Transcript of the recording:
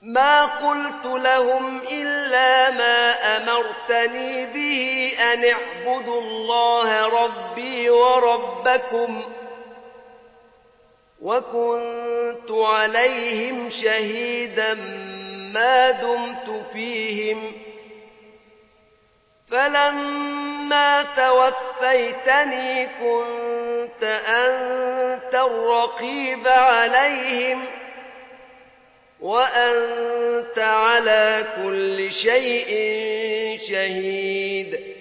ما قلت لهم إلا ما أمرتني به أن اعبدوا الله ربي وربكم وكنت عليهم شهيدا ما دمت فيهم فلما توفيتني كنت أنت الرقيب عليهم وأنت على كل شيء شهيد